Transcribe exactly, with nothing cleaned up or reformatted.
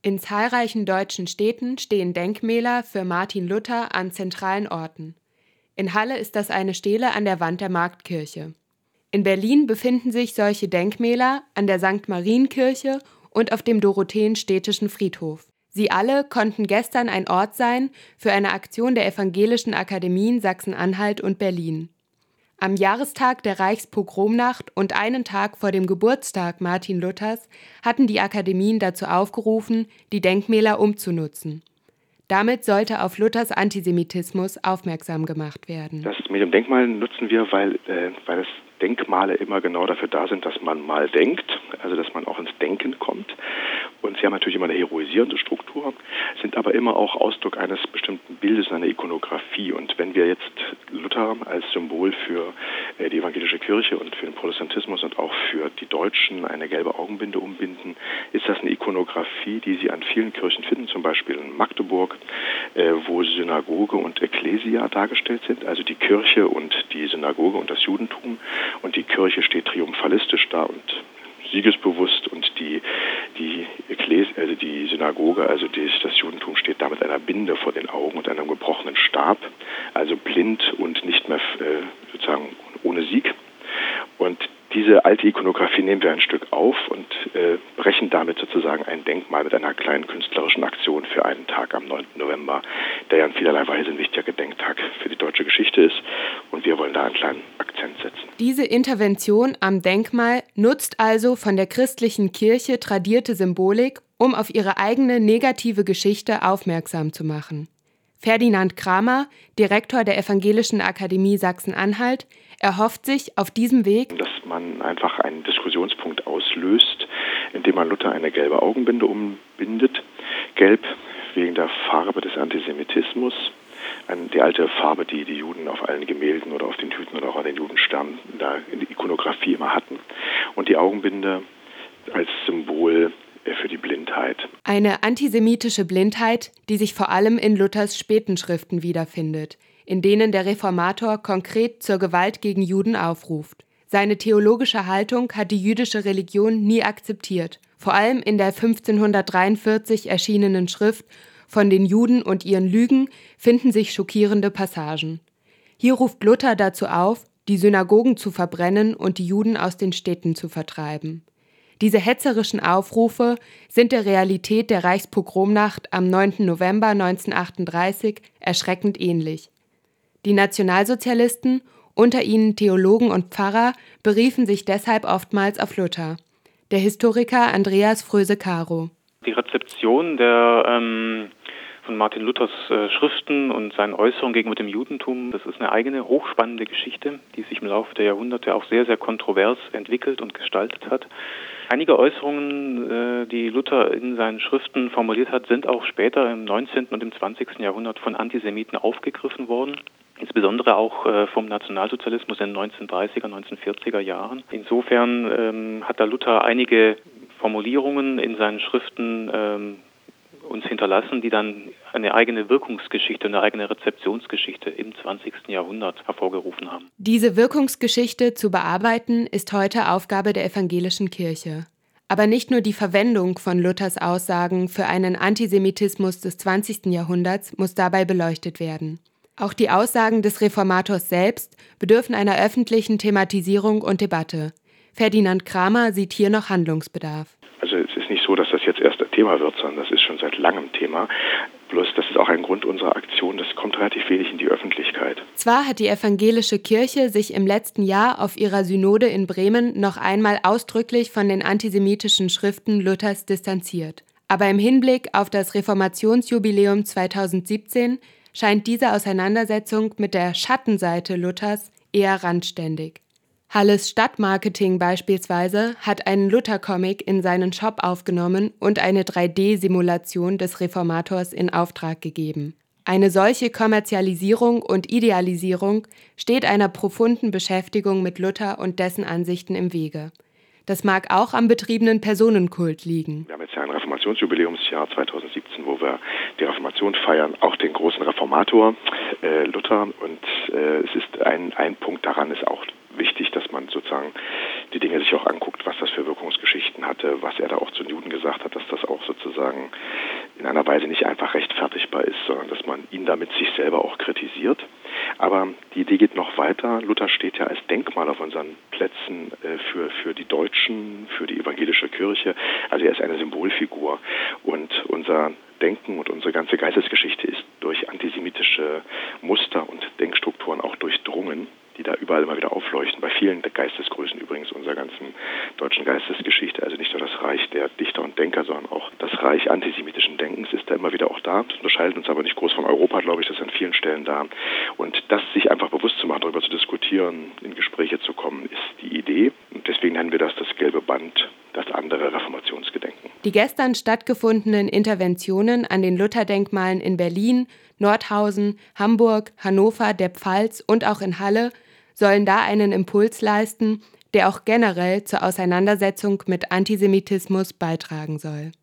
In zahlreichen deutschen Städten stehen Denkmäler für Martin Luther an zentralen Orten. In Halle ist das eine Stele an der Wand der Marktkirche. In Berlin befinden sich solche Denkmäler an der Sankt Marienkirche und auf dem Dorotheenstädtischen Friedhof. Sie alle konnten gestern ein Ort sein für eine Aktion der Evangelischen Akademien Sachsen-Anhalt und Berlin. Am Jahrestag der Reichspogromnacht und einen Tag vor dem Geburtstag Martin Luthers hatten die Akademien dazu aufgerufen, die Denkmäler umzunutzen. Damit sollte auf Luthers Antisemitismus aufmerksam gemacht werden. Das Medium Denkmal nutzen wir, weil, äh, weil es Denkmale immer genau dafür da sind, dass man mal denkt, also dass man auch ins Denken kommt. Und sie haben natürlich immer eine heroisierende Struktur, sind aber immer auch Ausdruck eines bestimmten Bildes, einer Ikonografie. Und wenn wir jetzt Luther als Symbol für äh, die evangelische Kirche und für den Protestantismus und auch für die Deutschen eine gelbe Augenbinde umbinden, ist das eine Ikonografie, die Sie an vielen Kirchen finden, zum Beispiel in Magdeburg, äh, wo Synagoge und Ekklesia dargestellt sind, also die Kirche und die Synagoge und das Judentum. Und die Kirche steht triumphalistisch da und siegesbewusst und die die Ekklesia, also die Synagoge, also die, das Judentum steht da mit einer Binde vor den Augen und einem gebrochenen Stab, also blind und nicht mehr äh, sozusagen ohne Sieg. Und diese alte Ikonografie nehmen wir ein Stück auf und äh, brechen damit sozusagen ein Denkmal mit einer kleinen künstlerischen Aktion für einen Tag am neunten November, der ja in vielerlei Weise ein wichtiger Gedenktag für die deutsche Geschichte ist. Und wir wollen da einen kleinen Akzent setzen. Diese Intervention am Denkmal nutzt also von der christlichen Kirche tradierte Symbolik, um auf ihre eigene negative Geschichte aufmerksam zu machen. Ferdinand Kramer, Direktor der Evangelischen Akademie Sachsen-Anhalt, erhofft sich auf diesem Weg, dass man einfach einen Diskussionspunkt auslöst, indem man Luther eine gelbe Augenbinde umbindet. Gelb wegen der Farbe des Antisemitismus, die alte Farbe, die die Juden auf allen Gemälden oder auf den Hüten oder auch an den Judensternen in der Ikonografie immer hatten. Und die Augenbinde als Symbol für die Blindheit. Eine antisemitische Blindheit, die sich vor allem in Luthers späten Schriften wiederfindet, in denen der Reformator konkret zur Gewalt gegen Juden aufruft. Seine theologische Haltung hat die jüdische Religion nie akzeptiert. Vor allem in der fünfzehnhundertdreiundvierzig erschienenen Schrift Von den Juden und ihren Lügen finden sich schockierende Passagen. Hier ruft Luther dazu auf, die Synagogen zu verbrennen und die Juden aus den Städten zu vertreiben. Diese hetzerischen Aufrufe sind der Realität der Reichspogromnacht am neunten November neunzehnhundertachtunddreißig erschreckend ähnlich. Die Nationalsozialisten, unter ihnen Theologen und Pfarrer, beriefen sich deshalb oftmals auf Luther. Der Historiker Andreas Fröse-Caro. Die Rezeption der ähm, von Martin Luthers äh, Schriften und seinen Äußerungen gegenüber dem Judentum, das ist eine eigene, hochspannende Geschichte, die sich im Laufe der Jahrhunderte auch sehr, sehr kontrovers entwickelt und gestaltet hat. Einige Äußerungen, äh, die Luther in seinen Schriften formuliert hat, sind auch später im neunzehnten und im zwanzigsten Jahrhundert von Antisemiten aufgegriffen worden. Insbesondere auch äh, vom Nationalsozialismus in den neunzehnhundertdreißiger, neunzehnhundertvierziger Jahren. Insofern ähm, hat da Luther einige Formulierungen in seinen Schriften ähm, uns hinterlassen, die dann eine eigene Wirkungsgeschichte, eine eigene Rezeptionsgeschichte im zwanzigsten Jahrhundert hervorgerufen haben. Diese Wirkungsgeschichte zu bearbeiten, ist heute Aufgabe der evangelischen Kirche. Aber nicht nur die Verwendung von Luthers Aussagen für einen Antisemitismus des zwanzigsten Jahrhunderts muss dabei beleuchtet werden. Auch die Aussagen des Reformators selbst bedürfen einer öffentlichen Thematisierung und Debatte. Ferdinand Kramer sieht hier noch Handlungsbedarf. Also es ist nicht so, dass das jetzt erst ein Thema wird, sondern das ist schon seit langem Thema. Bloß das ist auch ein Grund unserer Aktion, das kommt relativ wenig in die Öffentlichkeit. Zwar hat die evangelische Kirche sich im letzten Jahr auf ihrer Synode in Bremen noch einmal ausdrücklich von den antisemitischen Schriften Luthers distanziert. Aber im Hinblick auf das Reformationsjubiläum zweitausendsiebzehn scheint diese Auseinandersetzung mit der Schattenseite Luthers eher randständig. Halles Stadtmarketing beispielsweise hat einen Luther-Comic in seinen Shop aufgenommen und eine drei D-Simulation des Reformators in Auftrag gegeben. Eine solche Kommerzialisierung und Idealisierung steht einer profunden Beschäftigung mit Luther und dessen Ansichten im Wege. Das mag auch am betriebenen Personenkult liegen. Wir haben jetzt ja ein Reformationsjubiläumsjahr zweitausendsiebzehn, wo wir die Reformation feiern, auch den großen Reformator äh, Luther. Und äh, es ist ein, ein Punkt daran ist auch wichtig, dass man sozusagen die Dinge sich auch anguckt, was das für Wirkungsgeschichten hatte, was er da auch zu den Juden gesagt hat, dass das auch sozusagen in einer Weise nicht einfach rechtfertigbar ist, sondern dass man ihn damit sich selber auch kritisiert. Aber die Idee geht noch weiter. Luther steht ja als Denkmal auf unseren Plätzen äh, für, für die Deutschen, für die evangelische Kirche. Also er ist eine Symbolfigur. Und unser Denken und unsere ganze Geistesgeschichte ist durch antisemitische Muster und Denkstrukturen auch durchdrungen, die da überall immer wieder aufleuchten, bei vielen Geistesgrößen übrigens unserer ganzen deutschen Geistesgeschichte. Also nicht nur das Reich der Dichter und Denker, sondern auch das Reich antisemitischen Denkens ist da immer wieder auch da. Das unterscheidet uns aber nicht groß von Europa, glaube ich, das ist an vielen Stellen da. Und das sich einfach bewusst zu machen, darüber zu diskutieren, in Gespräche zu kommen, ist die Idee. Und deswegen nennen wir das das gelbe Band, das andere Reformationsgedenken. Die gestern stattgefundenen Interventionen an den Lutherdenkmalen in Berlin, Nordhausen, Hamburg, Hannover, der Pfalz und auch in Halle sollen da einen Impuls leisten, der auch generell zur Auseinandersetzung mit Antisemitismus beitragen soll.